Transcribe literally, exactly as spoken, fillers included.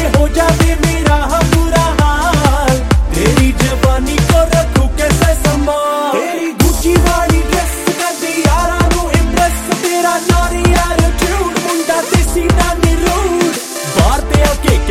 हो जावे मेरा बुरा हाल, तेरी जवानी को रखो